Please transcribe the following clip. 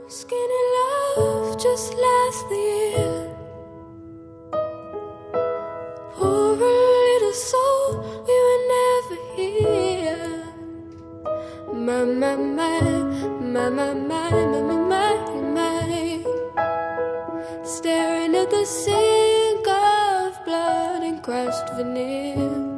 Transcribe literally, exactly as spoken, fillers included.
Skinny love just last the year. Poor little soul, we were never here. My, my, my, my, my, my, my, my, my, staring at the sink of blood and crushed veneer.